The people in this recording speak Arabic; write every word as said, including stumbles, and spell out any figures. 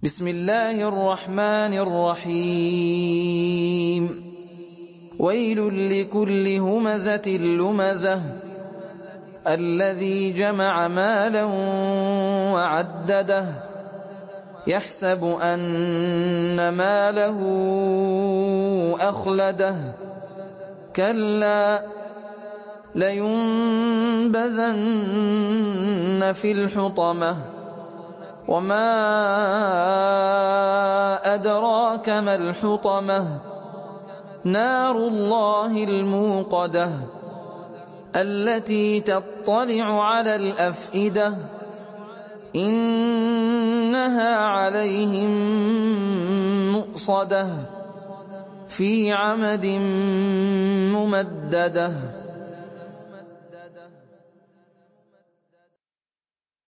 بسم الله الرحمن الرحيم ويل لكل همزة لمزة الذي جمع مالا وعدده يحسب أن ماله أخلده كلا لينبذن في الحطمة وما أدراك ما الحطمة نار الله الموقدة التي تطلع على الأفئدة إنها عليهم مؤصدة في عمد ممددة